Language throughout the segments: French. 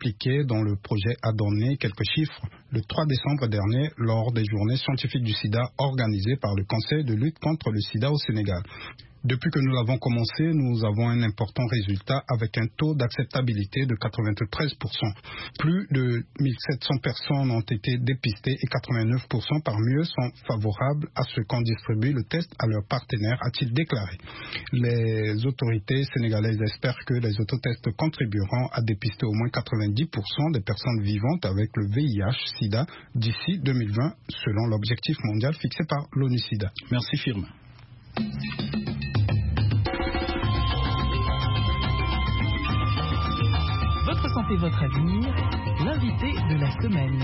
expliqué dans le projet a donné quelques chiffres le 3 décembre dernier lors des journées scientifiques du sida organisées par le Conseil de lutte contre le sida au Sénégal. Depuis que nous avons commencé, nous avons un important résultat avec un taux d'acceptabilité de 93%. Plus de 1700 personnes ont été dépistées et 89% parmi eux sont favorables à ce qu'on distribue le test à leurs partenaires, a-t-il déclaré. Les autorités sénégalaises espèrent que les autotests contribueront à dépister au moins 90% des personnes vivantes avec le VIH-Sida d'ici 2020, selon l'objectif mondial fixé par l'ONU-Sida. Merci Firmin. Votre santé, votre avenir, l'invité de la semaine.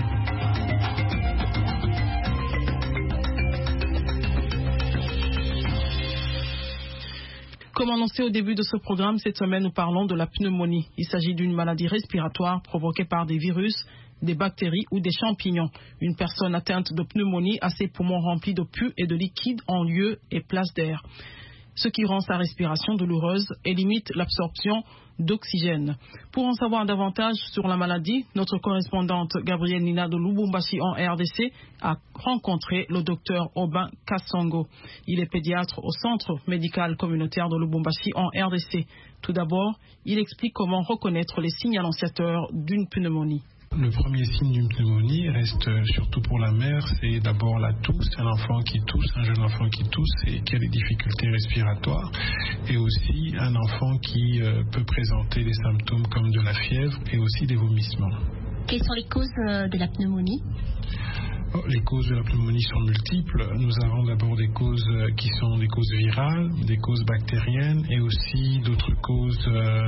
Comme annoncé au début de ce programme, cette semaine nous parlons de la pneumonie. Il s'agit d'une maladie respiratoire provoquée par des virus, des bactéries ou des champignons. Une personne atteinte de pneumonie a ses poumons remplis de pus et de liquide en lieu et place d'air, ce qui rend sa respiration douloureuse et limite l'absorption d'oxygène. Pour en savoir davantage sur la maladie, notre correspondante Gabrielle Nina de Lubumbashi en RDC a rencontré le docteur Aubin Kassongo. Il est pédiatre au centre médical communautaire de Lubumbashi en RDC. Tout d'abord, il explique comment reconnaître les signes annonciateurs d'une pneumonie. Le premier signe d'une pneumonie reste surtout pour la mère, c'est d'abord la tousse, un enfant qui tousse, un jeune enfant qui tousse et qui a des difficultés respiratoires, et aussi un enfant qui peut présenter des symptômes comme de la fièvre et aussi des vomissements. Quelles sont les causes de la pneumonie ? Les causes de la pneumonie sont multiples. Nous avons d'abord des causes qui sont des causes virales, des causes bactériennes et aussi d'autres causes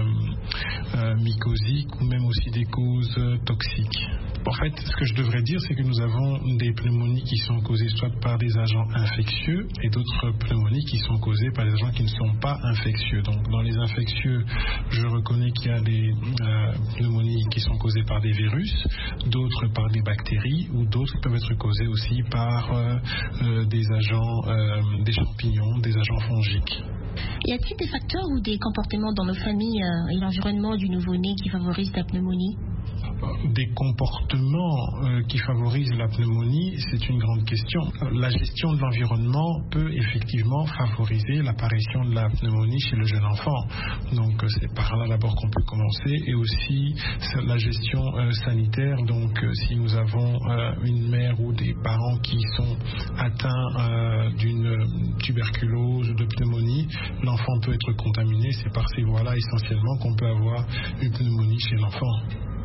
mycosiques ou même aussi des causes toxiques. En fait, ce que je devrais dire, c'est que nous avons des pneumonies qui sont causées soit par des agents infectieux et d'autres pneumonies qui sont causées par des agents qui ne sont pas infectieux. Donc, dans les infectieux, je reconnais qu'il y a des pneumonies qui sont causées par des virus, d'autres par des bactéries ou d'autres qui peuvent être causées aussi par des agents, des champignons, des agents fongiques. Y a-t-il des facteurs ou des comportements dans nos familles et l'environnement du nouveau-né qui favorisent la pneumonie ? Des comportements qui favorisent la pneumonie, c'est une grande question. La gestion de l'environnement peut effectivement favoriser l'apparition de la pneumonie chez le jeune enfant. Donc c'est par là d'abord qu'on peut commencer, et aussi la gestion sanitaire. Donc si nous avons une mère ou des parents qui sont atteints d'une tuberculose ou de pneumonie, l'enfant peut être contaminé. C'est par ces voies-là essentiellement qu'on peut avoir une pneumonie chez l'enfant.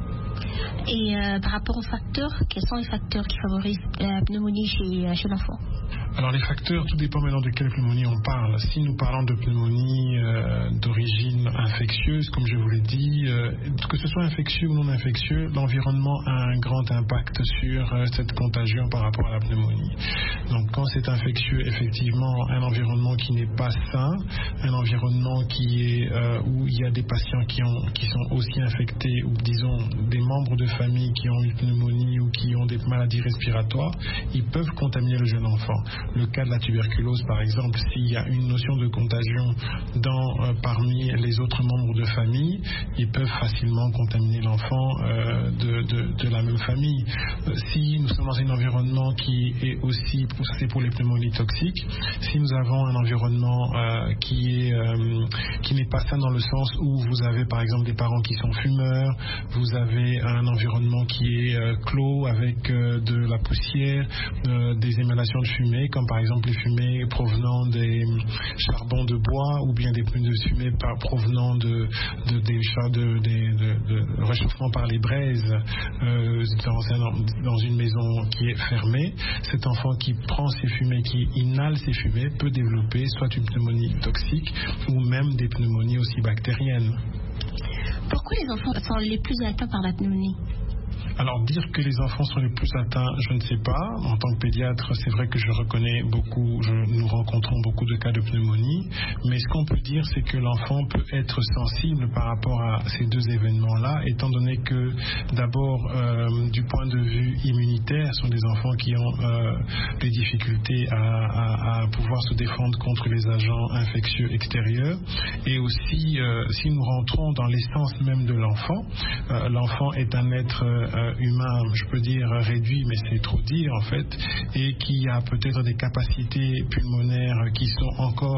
Et par rapport aux facteurs, quels sont les facteurs qui favorisent la pneumonie chez l'enfant ? Alors les facteurs, tout dépend maintenant de quelle pneumonie on parle. Si nous parlons de pneumonie d'origine infectieuse, comme je vous l'ai dit, que ce soit infectieux ou non infectieux, l'environnement a un grand impact sur cette contagion par rapport à la pneumonie. Donc quand c'est infectieux, effectivement, un environnement qui n'est pas sain, un environnement qui est où il y a des patients qui sont aussi infectés, ou disons des membres de famille qui ont une pneumonie ou qui ont des maladies respiratoires, ils peuvent contaminer le jeune enfant. Le cas de la tuberculose, par exemple, s'il y a une notion de contagion parmi les autres membres de famille, ils peuvent facilement contaminer l'enfant de la même famille. Si nous sommes dans un environnement qui est aussi, c'est pour les pneumonies toxiques, si nous avons un environnement qui n'est pas sain dans le sens où vous avez par exemple des parents qui sont fumeurs, vous avez un environnement qui est clos avec de la poussière, des émanations de fumée, comme par exemple les fumées provenant des charbons de bois ou bien des plumes de fumée provenant de réchauffement par les braises dans une maison qui est fermée. Cet enfant qui prend ces fumées, qui inhale ces fumées, peut développer soit une pneumonie toxique ou même des pneumonies aussi bactériennes. Pourquoi les enfants sont les plus atteints par la pneumonie ? Alors dire que les enfants sont les plus atteints, je ne sais pas. En tant que pédiatre, c'est vrai que nous rencontrons beaucoup de cas de pneumonie, mais ce qu'on peut dire, c'est que l'enfant peut être sensible par rapport à ces deux événements-là, étant donné que d'abord, du point de vue immunitaire, ce sont des enfants qui ont des difficultés à pouvoir se défendre contre les agents infectieux extérieurs, et aussi, si nous rentrons dans l'essence même de l'enfant, l'enfant est un être humain, je peux dire réduit, mais c'est trop dire en fait, et qui a peut-être des capacités pulmonaires qui sont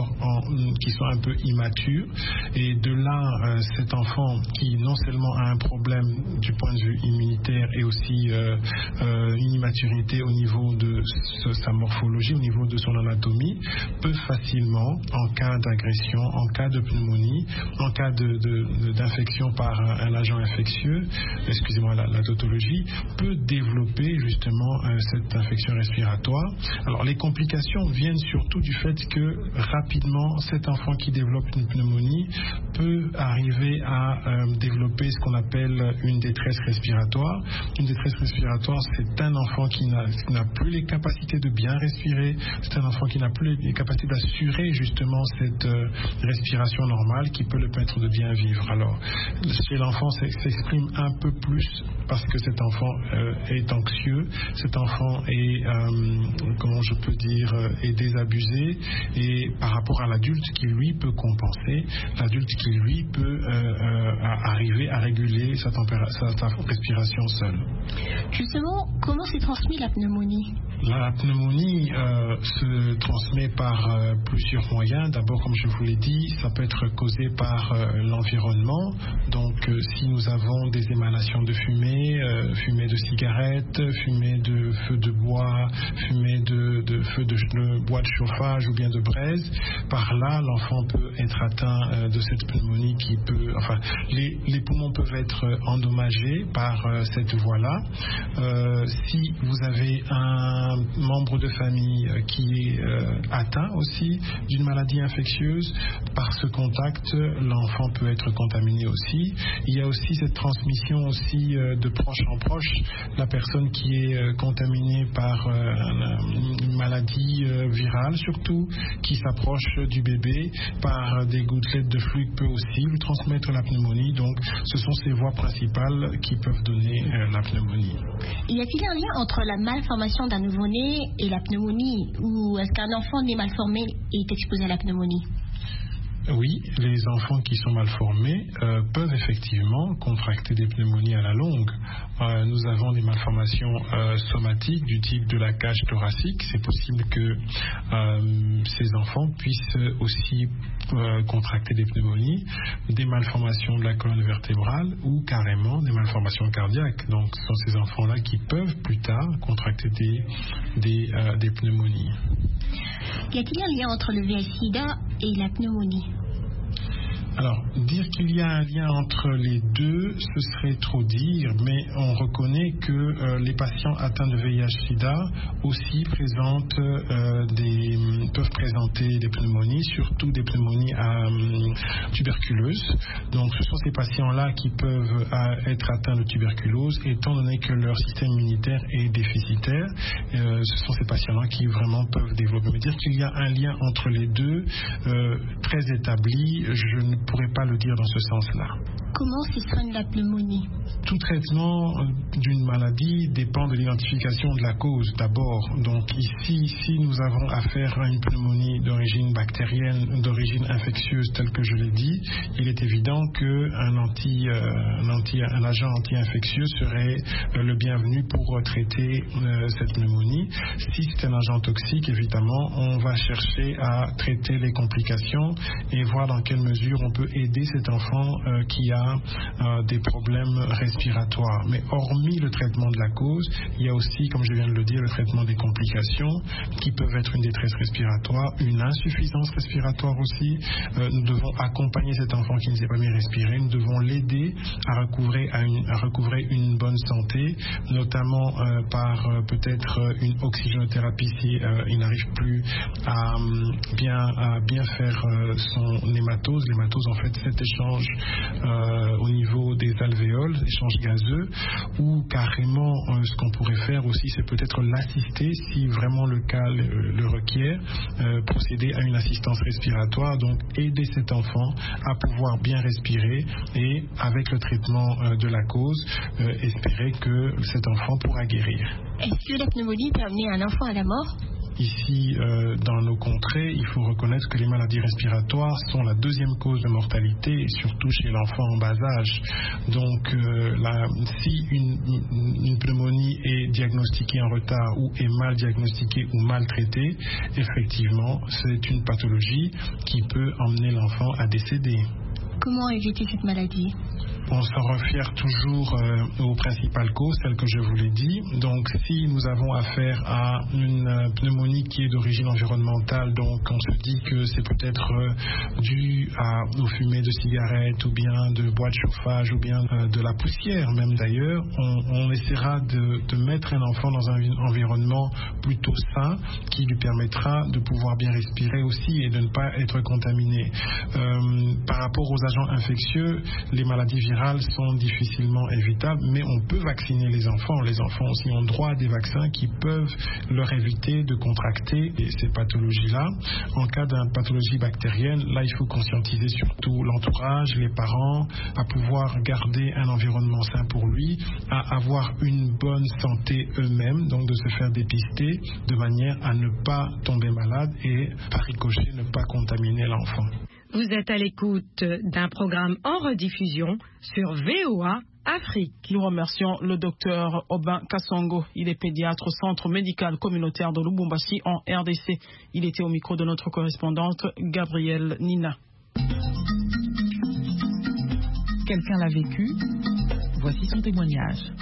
un peu immatures, et de là cet enfant qui non seulement a un problème du point de vue immunitaire et aussi une immaturité au niveau de sa morphologie, au niveau de son anatomie, peut facilement, en cas d'agression, en cas de pneumonie, en cas d'infection par un agent infectieux, excusez-moi, la tautologie, peut développer justement cette infection respiratoire. Alors les complications viennent surtout du fait que rapidement cet enfant qui développe une pneumonie peut arriver à développer ce qu'on appelle une détresse respiratoire. Une détresse respiratoire, c'est un enfant qui n'a plus les capacités de bien respirer, c'est un enfant qui n'a plus les capacités d'assurer justement cette respiration normale qui peut le permettre de bien vivre. Alors chez l'enfant, ça s'exprime un peu plus parce que cet enfant est anxieux, cet enfant est, comment je peux dire, est désabusé, et par rapport à l'adulte qui lui peut compenser, l'adulte qui lui peut arriver à réguler sa respiration seule. Justement, comment s'est transmise la pneumonie ? La pneumonie se transmet par plusieurs moyens. D'abord, comme je vous l'ai dit, ça peut être causé par l'environnement. Donc, si nous avons des émanations de fumée, fumée de cigarettes, fumée de feu de bois, fumée de feu de bois de chauffage ou bien de braise, par là, l'enfant peut être atteint de cette pneumonie qui peut... Enfin, les poumons peuvent être endommagés par cette voie-là. Si vous avez un membre de famille qui est atteint aussi d'une maladie infectieuse, par ce contact, l'enfant peut être contaminé aussi. Il y a aussi cette transmission aussi de proche en proche. La personne qui est contaminée par une maladie virale, surtout, qui s'approche du bébé par des gouttelettes de fluide, peut aussi lui transmettre la pneumonie. Donc, ce sont ces voies principales qui peuvent donner la pneumonie. Y a-t-il un lien entre la malformation d'un nouveau-né et la pneumonie, ou est-ce qu'un enfant né mal formé est exposé à la pneumonie ? Oui, les enfants qui sont mal formés peuvent effectivement contracter des pneumonies à la longue. Nous avons des malformations somatiques du type de la cage thoracique. C'est possible que ces enfants puissent aussi contracter des pneumonies, des malformations de la colonne vertébrale ou carrément des malformations cardiaques. Donc ce sont ces enfants-là qui peuvent plus tard contracter des pneumonies. Y a-t-il un lien entre le VIH/SIDA et la pneumonie ? Alors, dire qu'il y a un lien entre les deux, ce serait trop dire, mais on reconnaît que les patients atteints de VIH/SIDA aussi peuvent présenter des pneumonies, surtout des pneumonies tuberculeuses. Donc, ce sont ces patients-là qui peuvent être atteints de tuberculose, étant donné que leur système immunitaire est déficitaire. Ce sont ces patients-là qui vraiment peuvent développer. Mais dire qu'il y a un lien entre les deux, très établi, je ne pourrais pas le dire dans ce sens-là. Comment se soigne la pneumonie ? Tout traitement d'une maladie dépend de l'identification de la cause d'abord. Donc ici, si nous avons affaire à une pneumonie d'origine bactérienne, d'origine infectieuse telle que je l'ai dit, il est évident qu'un agent anti-infectieux serait le bienvenu pour traiter cette pneumonie. Si c'est un agent toxique, évidemment, on va chercher à traiter les complications et voir dans quelle mesure on peut aider cet enfant qui a des problèmes respiratoires. Mais hormis le traitement de la cause, il y a aussi, comme je viens de le dire, le traitement des complications qui peuvent être une détresse respiratoire, une insuffisance respiratoire aussi. Nous devons accompagner cet enfant qui ne sait pas bien respirer. Nous devons l'aider à recouvrer une bonne santé, notamment par peut-être une oxygénothérapie si il n'arrive plus à bien faire son hématose. L'hématose, en fait, cet échange au niveau des alvéoles, échanges gazeux, ou carrément ce qu'on pourrait faire aussi, c'est peut-être l'assister si vraiment le cas le requiert, procéder à une assistance respiratoire, donc aider cet enfant à pouvoir bien respirer et avec le traitement de la cause, espérer que cet enfant pourra guérir. Est-ce que la pneumonie peut amener un enfant à la mort ? Ici, dans nos contrées, il faut reconnaître que les maladies respiratoires sont la deuxième cause de mortalité, et surtout chez l'enfant en bas âge. Donc, si une pneumonie est diagnostiquée en retard ou est mal diagnostiquée ou mal traitée, effectivement, c'est une pathologie qui peut emmener l'enfant à décéder. Comment éviter cette maladie ? On s'en réfère toujours aux principales causes, celles que je vous l'ai dit. Donc, si nous avons affaire à une pneumonie qui est d'origine environnementale, donc on se dit que c'est peut-être dû aux fumées de cigarettes ou bien de bois de chauffage ou bien de la poussière même d'ailleurs, on essaiera de mettre un enfant dans un environnement plutôt sain qui lui permettra de pouvoir bien respirer aussi et de ne pas être contaminé. Par rapport aux agents infectieux, les maladies virales sont difficilement évitables, mais on peut vacciner les enfants. Les enfants aussi ont droit à des vaccins qui peuvent leur éviter de contracter ces pathologies-là. En cas d'une pathologie bactérienne, là, il faut conscientiser surtout l'entourage, les parents, à pouvoir garder un environnement sain pour lui, à avoir une bonne santé eux-mêmes, donc de se faire dépister de manière à ne pas tomber malade et, par ricochet, ne pas contaminer l'enfant. Vous êtes à l'écoute d'un programme en rediffusion sur VOA Afrique. Nous remercions le docteur Aubin Kassongo. Il est pédiatre au centre médical communautaire de Lubumbashi en RDC. Il était au micro de notre correspondante Gabrielle Nina. Quelqu'un l'a vécu. Voici son témoignage.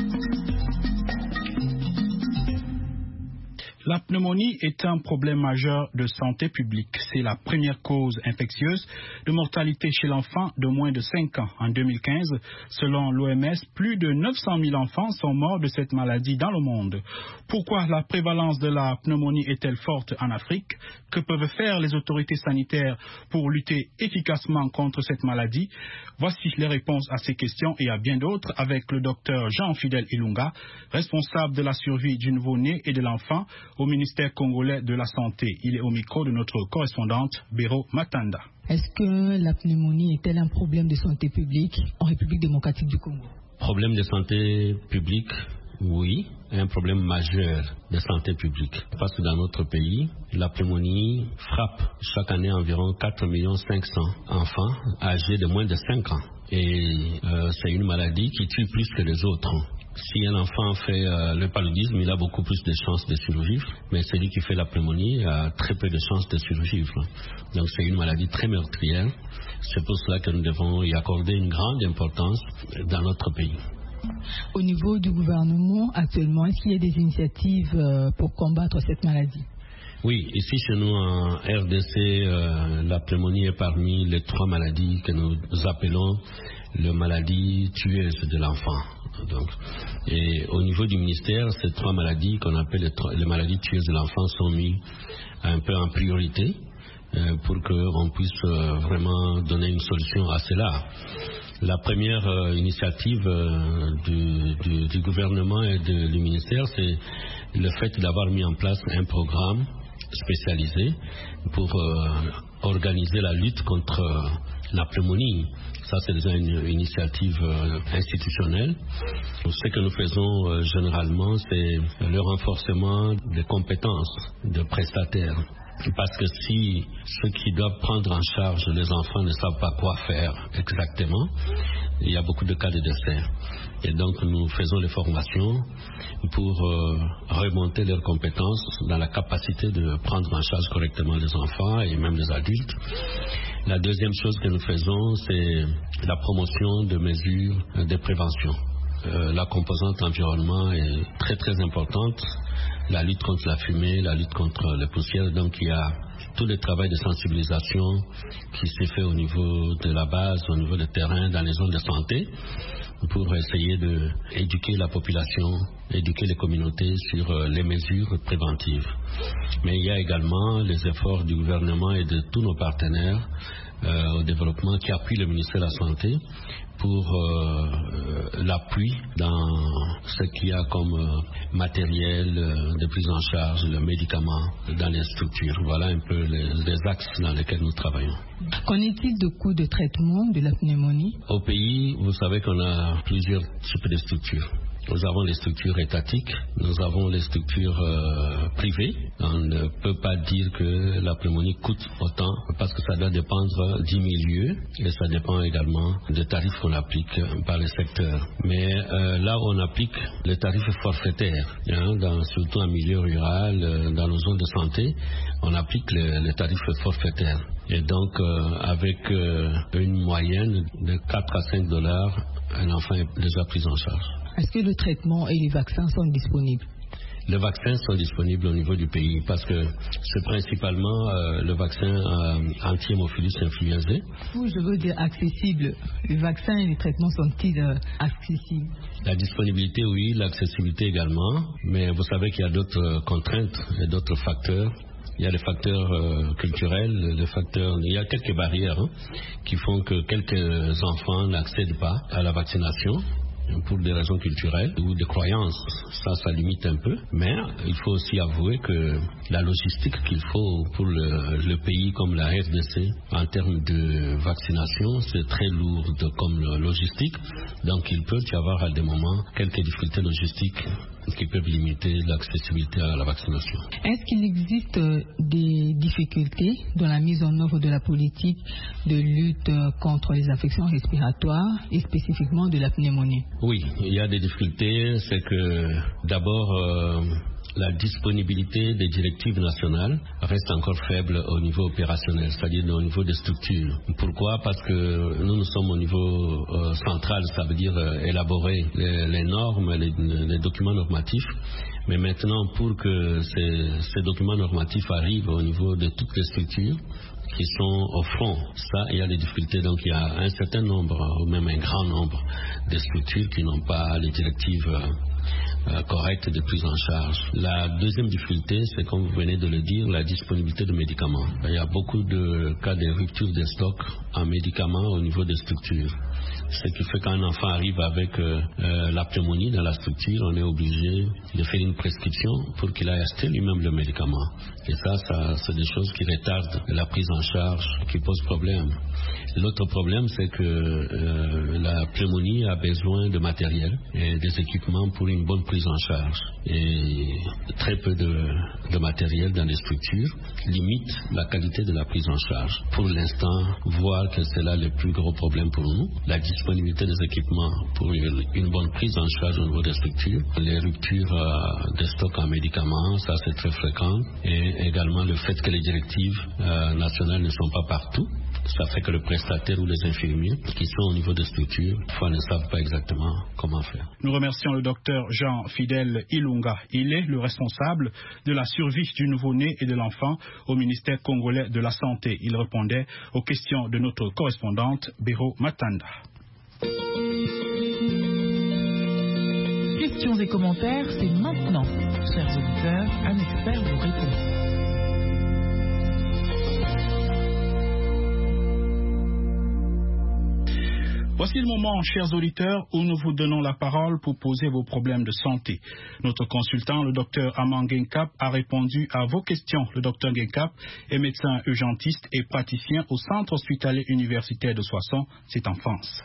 La pneumonie est un problème majeur de santé publique. C'est la première cause infectieuse de mortalité chez l'enfant de moins de 5 ans. En 2015, selon l'OMS, plus de 900 000 enfants sont morts de cette maladie dans le monde. Pourquoi la prévalence de la pneumonie est-elle forte en Afrique? Que peuvent faire les autorités sanitaires pour lutter efficacement contre cette maladie? Voici les réponses à ces questions et à bien d'autres avec le docteur Jean-Fidèle Ilunga, responsable de la survie du nouveau-né et de l'enfant au ministère congolais de la Santé. Il est au micro de notre correspondante Béro Matanda. Est-ce que la pneumonie est-elle un problème de santé publique en République démocratique du Congo? Problème de santé publique, oui, un problème majeur de santé publique. Parce que dans notre pays, la pneumonie frappe chaque année environ 4,5 millions enfants âgés de moins de 5 ans. Et c'est une maladie qui tue plus que les autres. Si un enfant fait le paludisme, il a beaucoup plus de chances de survivre, mais celui qui fait la pneumonie a très peu de chances de survivre. Donc c'est une maladie très meurtrière. C'est pour cela que nous devons y accorder une grande importance dans notre pays. Au niveau du gouvernement, actuellement, est-ce qu'il y a des initiatives pour combattre cette maladie? Oui, ici chez nous en RDC, la pneumonie est parmi les 3 maladies que nous appelons les maladies tueuses de l'enfant. Donc, et au niveau du ministère, ces 3 maladies qu'on appelle les maladies tueuses de l'enfant sont mises un peu en priorité pour qu'on puisse vraiment donner une solution à cela. La première initiative du gouvernement et du ministère, c'est le fait d'avoir mis en place un programme spécialisé pour organiser la lutte contre la pneumonie. Ça, c'est déjà une initiative institutionnelle. Ce que nous faisons généralement, c'est le renforcement des compétences de prestataires. Parce que si ceux qui doivent prendre en charge les enfants ne savent pas quoi faire exactement, il y a beaucoup de cas de décès. Et donc nous faisons les formations pour remonter leurs compétences dans la capacité de prendre en charge correctement les enfants et même les adultes. La deuxième chose que nous faisons, c'est la promotion de mesures de prévention. La composante environnement est très très importante. La lutte contre la fumée, la lutte contre les poussières. Donc il y a tout le travail de sensibilisation qui s'est fait au niveau de la base, au niveau du terrain, dans les zones de santé, pour essayer d'éduquer la population, éduquer les communautés sur les mesures préventives. Mais il y a également les efforts du gouvernement et de tous nos partenaires au développement qui appuie le ministère de la Santé pour l'appui dans ce qu'il y a comme matériel de prise en charge, le médicament dans les structures. Voilà un peu les axes dans lesquels nous travaillons. Qu'en est-il de coûts de traitement de la pneumonie? Au pays, vous savez qu'on a plusieurs types de structures. Nous avons les structures étatiques, nous avons les structures privées. On ne peut pas dire que la pneumonie coûte autant parce que ça doit dépendre du milieu et ça dépend également des tarifs qu'on applique par les secteurs. Mais là où on applique les tarifs forfaitaires, surtout en milieu rural, dans nos zones de santé, on applique les tarifs forfaitaires. Et donc, avec une moyenne de 4 à 5 dollars, un enfant est déjà pris en charge. Est-ce que le traitement et les vaccins sont disponibles? Les vaccins sont disponibles au niveau du pays parce que c'est principalement le vaccin anti-hémophilus influenzae. Oui, je veux dire accessible. Les vaccins et les traitements sont-ils accessibles? La disponibilité, oui, l'accessibilité également. Mais vous savez qu'il y a d'autres contraintes et d'autres facteurs. Il y a les facteurs culturels, il y a quelques barrières qui font que quelques enfants n'accèdent pas à la vaccination pour des raisons culturelles ou de croyances. Ça limite un peu. Mais il faut aussi avouer que la logistique qu'il faut pour le pays comme la RDC en termes de vaccination, c'est très lourd comme logistique. Donc il peut y avoir à des moments quelques difficultés logistiques qui peuvent limiter l'accessibilité à la vaccination. Est-ce qu'il existe des difficultés dans la mise en œuvre de la politique de lutte contre les infections respiratoires et spécifiquement de la pneumonie? Oui, il y a des difficultés. C'est que d'abord la disponibilité des directives nationales reste encore faible au niveau opérationnel, c'est-à-dire au niveau des structures. Pourquoi? Parce que nous sommes au niveau central, ça veut dire élaborer les normes, les documents normatifs. Mais maintenant, pour que ces documents normatifs arrivent au niveau de toutes les structures qui sont au front, ça, il y a des difficultés. Donc, il y a un certain nombre, ou même un grand nombre de structures qui n'ont pas les directives correcte de prise en charge. La deuxième difficulté, c'est comme vous venez de le dire, la disponibilité de médicaments. Il y a beaucoup de cas de rupture des stocks en médicaments au niveau des structures. Ce qui fait qu'un enfant arrive avec la pneumonie dans la structure, on est obligé de faire une prescription pour qu'il aille acheter lui-même le médicament. Et ça, c'est des choses qui retardent la prise en charge, qui posent problème. L'autre problème, c'est que la pneumonie a besoin de matériel et des équipements pour une bonne prise en charge. Et très peu de matériel dans les structures limite la qualité de la prise en charge. Pour l'instant, voir que c'est là le plus gros problème pour nous, la disponibilité des équipements pour une bonne prise en charge au niveau des structures, les ruptures de stock en médicaments, ça c'est très fréquent, et également le fait que les directives nationales ne sont pas partout. Ça fait que le prestataire ou les infirmiers qui sont au niveau des structures, parfois ne savent pas exactement comment faire. Nous remercions le docteur Jean-Fidèle Ilunga. Il est le responsable de la survie du nouveau-né et de l'enfant au ministère congolais de la Santé. Il répondait aux questions de notre correspondante Béro Matanda. Questions et commentaires, c'est maintenant. Chers auditeurs, un expert vous répond. Voici le moment, chers auditeurs, où nous vous donnons la parole pour poser vos problèmes de santé. Notre consultant, le docteur Aman Genkap, a répondu à vos questions. Le docteur Genkap est médecin urgentiste et praticien au Centre hospitalier universitaire de Soissons. C'est en France.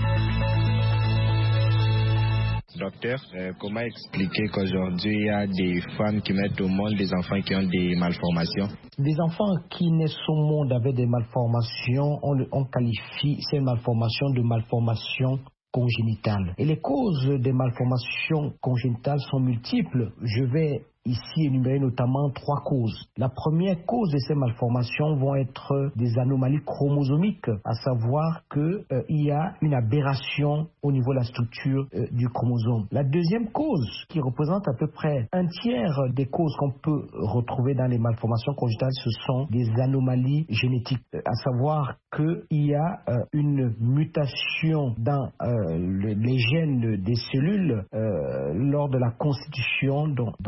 Docteur, comment expliquer qu'aujourd'hui il y a des femmes qui mettent au monde des enfants qui ont des malformations? Des enfants qui naissent au monde avec des malformations, on qualifie ces malformations de malformations congénitales. Et les causes des malformations congénitales sont multiples. Je vais ici énumérer notamment 3 causes. La première cause de ces malformations vont être des anomalies chromosomiques, à savoir qu'il y a une aberration au niveau de la structure du chromosome. La deuxième cause, qui représente à peu près un tiers des causes qu'on peut retrouver dans les malformations congénitales, ce sont des anomalies génétiques, à savoir qu'il y a une mutation dans les gènes des cellules lors de la constitution de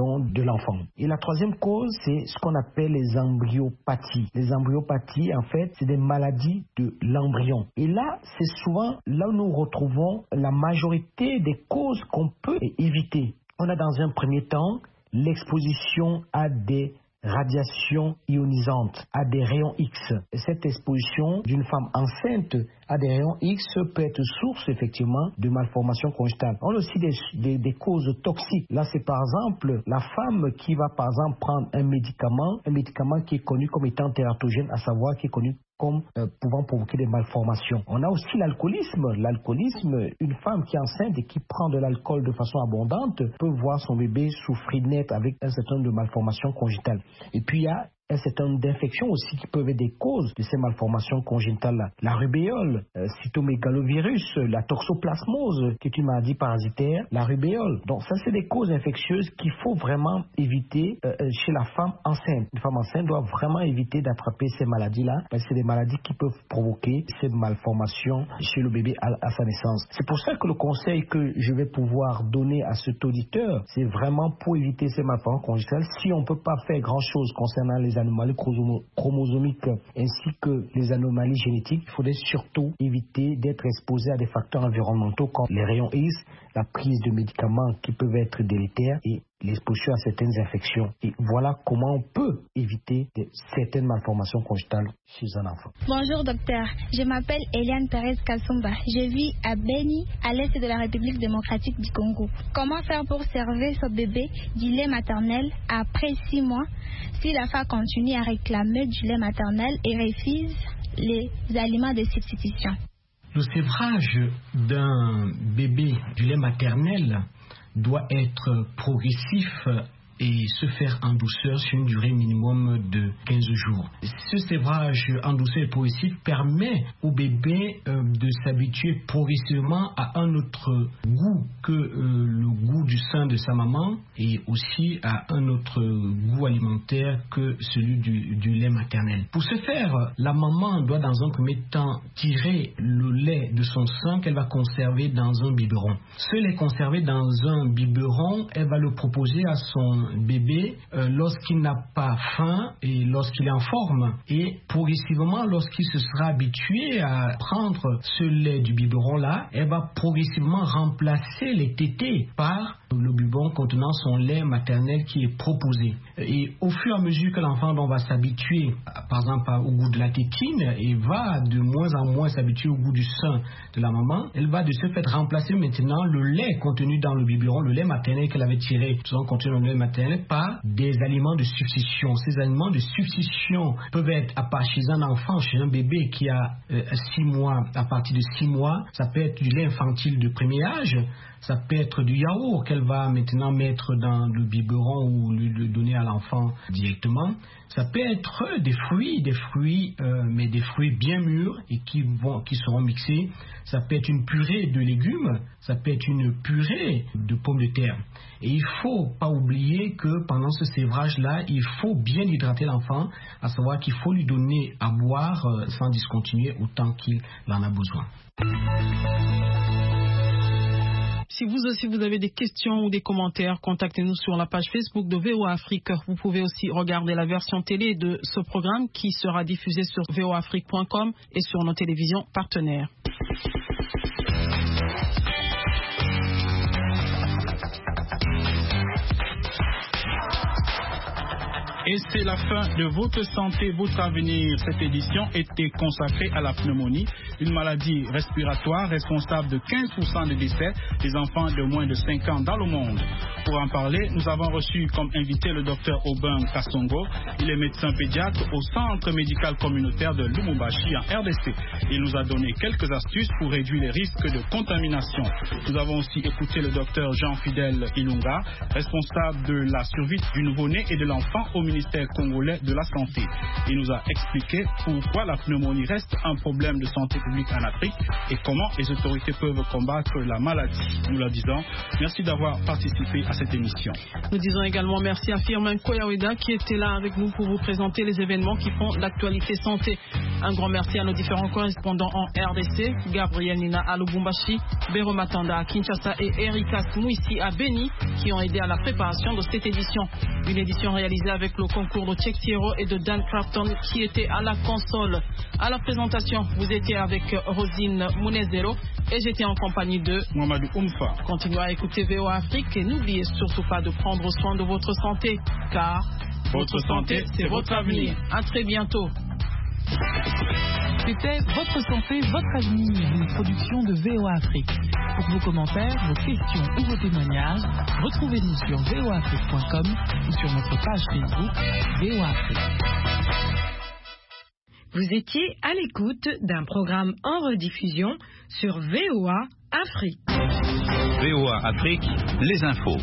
l'enfant. Et la troisième cause, c'est ce qu'on appelle les embryopathies. Les embryopathies, en fait, c'est des maladies de l'embryon. Et là, c'est souvent là où nous retrouvons la majorité des causes qu'on peut éviter. On a dans un premier temps l'exposition à des radiations ionisantes, à des rayons X. Cette exposition d'une femme enceinte à des rayons X peut être source effectivement de malformations congénitales. On a aussi des causes toxiques. Là, c'est par exemple la femme qui va par exemple prendre un médicament qui est connu comme étant tératogène, à savoir qui est connu comme pouvant provoquer des malformations. On a aussi l'alcoolisme. L'alcoolisme, une femme qui est enceinte et qui prend de l'alcool de façon abondante peut voir son bébé souffrir net avec un certain nombre de malformations congénitales. Et puis il y a un certain nombre d'infections aussi qui peuvent être des causes de ces malformations congénitales-là. La rubéole, cytomégalovirus, la toxoplasmose, qui est une maladie parasitaire, la rubéole. Donc ça, c'est des causes infectieuses qu'il faut vraiment éviter chez la femme enceinte. Une femme enceinte doit vraiment éviter d'attraper ces maladies-là, parce que c'est des maladies qui peuvent provoquer ces malformations chez le bébé à sa naissance. C'est pour ça que le conseil que je vais pouvoir donner à cet auditeur, c'est vraiment pour éviter ces malformations congénitales. Si on ne peut pas faire grand-chose concernant les anomalies chromosomiques ainsi que les anomalies génétiques, il faudrait surtout éviter d'être exposé à des facteurs environnementaux comme les rayons X, la prise de médicaments qui peuvent être délétères et l'exposition à certaines infections. Et voilà comment on peut éviter certaines malformations congénitales chez un enfant. Bonjour docteur, je m'appelle Eliane Thérèse Kassumba. Je vis à Beni, à l'est de la République démocratique du Congo. Comment faire pour servir ce bébé du lait maternel après 6 mois si la femme continue à réclamer du lait maternel et refuse les aliments de substitution? Le sévrage d'un bébé du lait maternel doit être progressif et se faire en douceur sur une durée minimum de 15 jours. Ce sévrage en douceur et progressif permet au bébé de s'habituer progressivement à un autre goût que le goût du sein de sa maman et aussi à un autre goût alimentaire que celui du lait maternel. Pour ce faire, la maman doit dans un premier temps tirer le lait de son sein qu'elle va conserver dans un biberon. Ce lait conservé dans un biberon, elle va le proposer à son bébé lorsqu'il n'a pas faim et lorsqu'il est en forme, et progressivement lorsqu'il se sera habitué à prendre ce lait du biberon là, elle va progressivement remplacer les tétés par le biberon contenant son lait maternel qui est proposé. Et au fur et à mesure que l'enfant va s'habituer par exemple au goût de la tétine et va de moins en moins s'habituer au goût du sein de la maman, elle va de ce fait remplacer maintenant le lait contenu dans le biberon, le lait maternel qu'elle avait tiré, contenu dans le lait maternel, par des aliments de substitution. Ces aliments de substitution peuvent être chez un enfant, chez un bébé qui a 6 mois, à partir de 6 mois, ça peut être du lait infantile de premier âge, ça peut être du yaourt qu'elle va maintenant mettre dans le biberon ou lui donner à l'enfant directement. Ça peut être des fruits, mais des fruits bien mûrs et qui seront mixés. Ça peut être une purée de légumes, ça peut être une purée de pommes de terre. Et il ne faut pas oublier que pendant ce sévrage-là, il faut bien hydrater l'enfant, à savoir qu'il faut lui donner à boire sans discontinuer autant qu'il en a besoin. Si vous aussi vous avez des questions ou des commentaires, contactez-nous sur la page Facebook de VOA Afrique. Vous pouvez aussi regarder la version télé de ce programme qui sera diffusé sur voafrique.com et sur nos télévisions partenaires. Et c'est la fin de Votre Santé, Votre Avenir. Cette édition était consacrée à la pneumonie, une maladie respiratoire responsable de 15% des décès des enfants de moins de 5 ans dans le monde. Pour en parler, nous avons reçu comme invité le docteur Aubin Kassongo. Il est médecin pédiatre au Centre médical communautaire de Lubumbashi en RDC. Il nous a donné quelques astuces pour réduire les risques de contamination. Nous avons aussi écouté le docteur Jean-Fidèle Ilunga, responsable de la survie du nouveau-né et de l'enfant au ministère congolais de la Santé. Il nous a expliqué pourquoi la pneumonie reste un problème de santé publique en Afrique et comment les autorités peuvent combattre la maladie. Nous leur disons merci d'avoir participé à cette émission. Nous disons également merci à Firmin Koyaweda qui était là avec nous pour vous présenter les événements qui font l'actualité santé. Un grand merci à nos différents correspondants en RDC, Gabriel Nina à Lubumbashi, Bero Matanda à Kinshasa et Erika Smouissi à Beni, qui ont aidé à la préparation de cette édition. Une édition réalisée avec le concours de Check Tiero et de Dan Crafton qui était à la console. À la présentation, vous étiez avec Rosine Mounezero et j'étais en compagnie de Mamadou Oumfa. Continuez à écouter VOA Afrique et n'oubliez surtout pas de prendre soin de votre santé, car votre santé, c'est votre avenir. À très bientôt. C'était Votre santé, votre avenir, une production de VOA Afrique. Pour vos commentaires, vos questions ou vos témoignages, retrouvez-nous sur voaafrique.com ou sur notre page Facebook VOA Afrique. Vous étiez à l'écoute d'un programme en rediffusion sur VOA Afrique. VOA Afrique, les infos.